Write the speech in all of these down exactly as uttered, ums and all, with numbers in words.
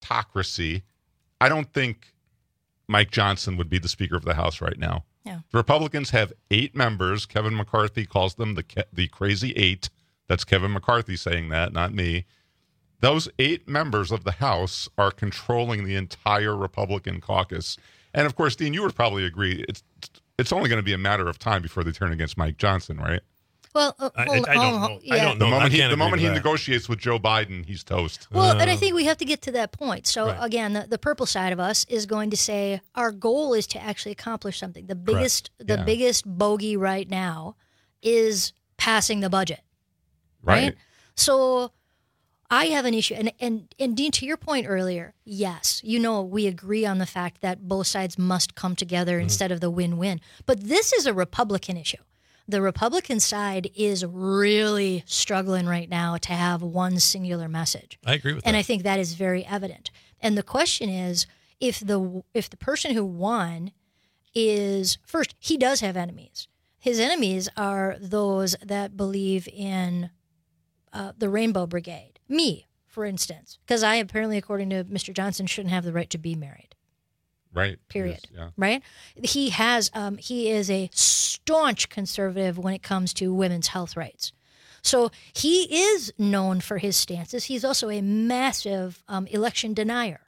hypocrisy, I don't think Mike Johnson would be the Speaker of the House right now. Yeah. The Republicans have eight members. Kevin McCarthy calls them the the crazy eight. That's Kevin McCarthy saying that, not me. Those eight members of the House are controlling the entire Republican caucus. And, of course, Dean, you would probably agree it's it's only going to be a matter of time before they turn against Mike Johnson, right? Well, uh, I, I, hold, I don't hold, know. yeah. I don't know. The moment I he, can't the agree moment with he that. negotiates with Joe Biden, he's toast. Well, Uh, and I think we have to get to that point. So, Right. again, the, the purple side of us is going to say our goal is to actually accomplish something. The biggest, the Yeah. biggest bogey right now is passing the budget, right? Right. So I have an issue. And, and, and Dean, to your point earlier, yes, you know, we agree on the fact that both sides must come together Mm-hmm. instead of the win-win. But this is a Republican issue. The Republican side is really struggling right now to have one singular message. I agree with And that. I think that is very evident. And the question is, if the if the person who won is, first, he does have enemies. His enemies are those that believe in uh, the Rainbow Brigade. Me, for instance, because I apparently, according to Mister Johnson, shouldn't have the right to be married. Right. Period. Yes, yeah. Right? He has. Um, he is a staunch conservative when it comes to women's health rights. So he is known for his stances. He's also a massive um, election denier.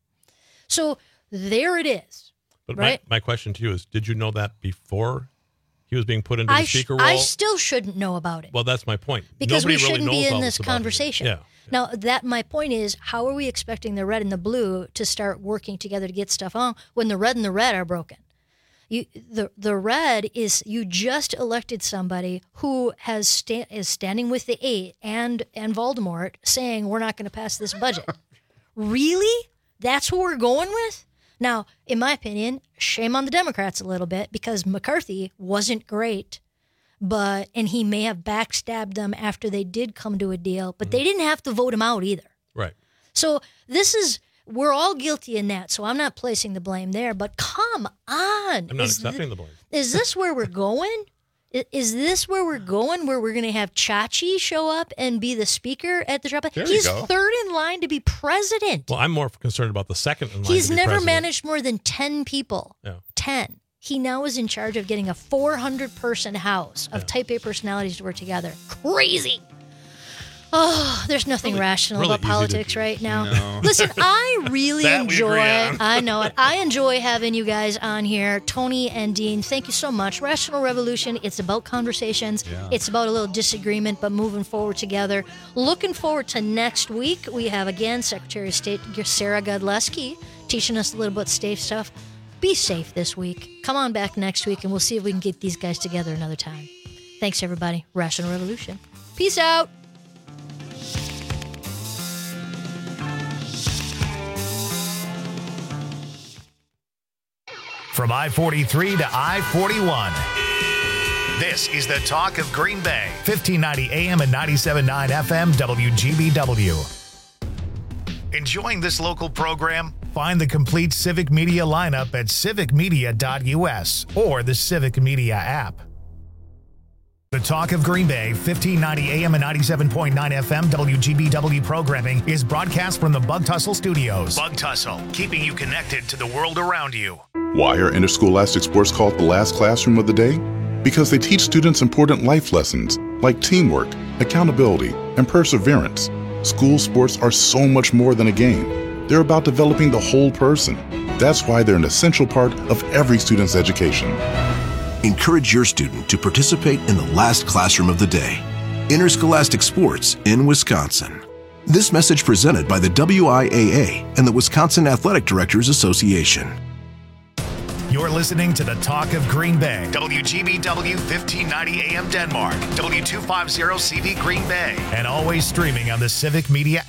So there it is. But right? my, my question to you is, did you know that before he was being put into the I, sh- speaker role? I still shouldn't know about it. Well, that's my point. Because Nobody we really shouldn't knows be in all this about it. conversation. Yeah. Now, that my point is, how are we expecting the red and the blue to start working together to get stuff on when the red and the red are broken? You, the the red is you just elected somebody who has sta- is standing with the eight and and Voldemort saying we're not going to pass this budget. Really? That's who we're going with? Now, in my opinion, shame on the Democrats a little bit because McCarthy wasn't great. But and he may have backstabbed them after they did come to a deal, but they didn't have to vote him out either. Right. So this is we're all guilty in that. So I'm not placing the blame there. But come on, I'm not is, accepting the blame. is this where we're going? I- Is this where we're going? Where we're going to have Chachi show up and be the speaker at the drop? There you He's go. third in line to be president. Well, I'm more concerned about the second in line. He's to be never president. managed more than ten people. Yeah. ten. He now is in charge of getting a four hundred person house of type A personalities to work together. Crazy. Oh, there's nothing Really- rational really about easy to politics do. right now. No. Listen, I really That we enjoy, agree on. I know it. I enjoy having you guys on here. Tony and Dean, thank you so much. Rational Revolution, it's about conversations. Yeah. It's about a little disagreement, but moving forward together. Looking forward to next week. We have, again, Secretary of State Sarah Godleski teaching us a little bit safe stuff. Be safe this week. Come on back next week, and we'll see if we can get these guys together another time. Thanks, everybody. Rational Revolution. Peace out. From I forty-three to I forty-one. This is the talk of Green Bay. fifteen ninety A M and ninety-seven point nine F M W G B W. Enjoying this local program? Find the complete Civic Media lineup at civic media dot U S or the Civic Media app. The Talk of Green Bay, fifteen ninety A M and ninety-seven point nine F M W G B W programming is broadcast from the Bug Tussle Studios. Bug Tussle, keeping you connected to the world around you. Why are interscholastic sports called the last classroom of the day? Because they teach students important life lessons like teamwork, accountability, and perseverance. School sports are so much more than a game. They're about developing the whole person. That's why they're an essential part of every student's education. Encourage your student to participate in the last classroom of the day, interscholastic sports in Wisconsin. This message presented by the W I A A and the Wisconsin Athletic Directors Association. You're listening to the Talk of Green Bay. W G B W fifteen ninety A M Denmark. W two fifty C V Green Bay. And always streaming on the Civic Media